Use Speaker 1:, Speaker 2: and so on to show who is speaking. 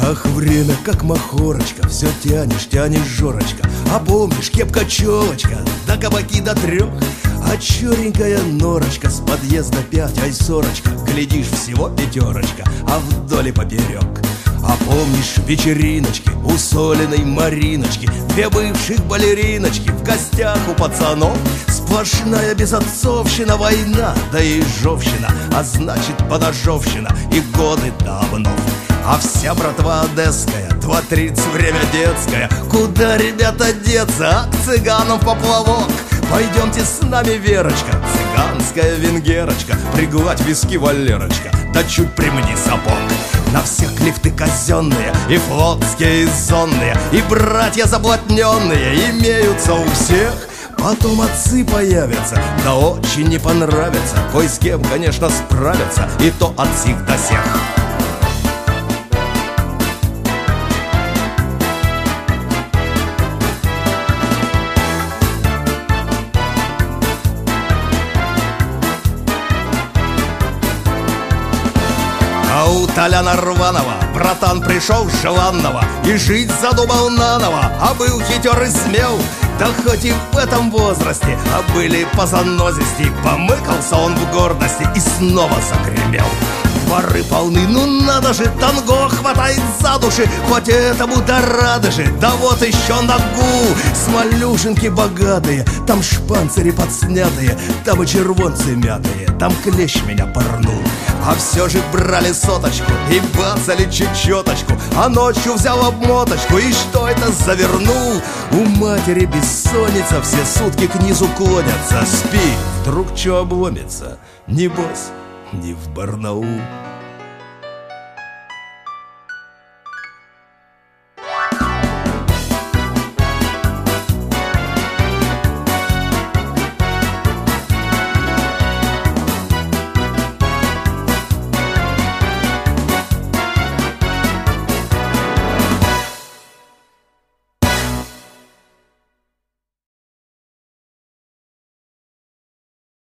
Speaker 1: Ах, время как махорочка, все тянешь, тянешь, Жорочка. А помнишь, кепка-челочка, да кабаки до 3. А черненькая норочка, с подъезда 5, ай, сорочка. Глядишь, всего 5, а вдоль и поперек. А помнишь вечериночки у Солиной Мариночки, 2 бывших балериночки в гостях у пацанов? Сплошная безотцовщина, война, да и жовщина, а значит поножовщина и годы давно. А вся братва одесская, 2:30 время детское. Куда, ребята, деться? А к цыганам в поплавок. Пойдемте с нами, Верочка, цыганская венгерочка, пригладь виски, Валерочка, да чуть примни сапог. На всех лифты казенные, и флотские, и зонные, и братья заблатненные имеются у всех. Потом отцы появятся, да очень не понравится. Кой с кем, конечно, справятся, и то от сих до сих. А у Толяна Рванова братан пришел с желанного и жить задумал наново, а был хитер и смел. Да хоть и в этом возрасте, а были по занозисти, помыкался он в гордости и снова загремел. Дворы полны, ну надо же, танго хватает за души, хоть этому да рады же, да вот еще ногу. Смолюшенки богатые, там шпанцири подснятые, там и червонцы мятые, там клещ меня порнул. А все же брали соточку и бацали чечеточку, а ночью взял обмоточку и что это завернул? У матери бессонница, все сутки к низу клонятся. Спи, вдруг че обломится, небось, не в Барнаул.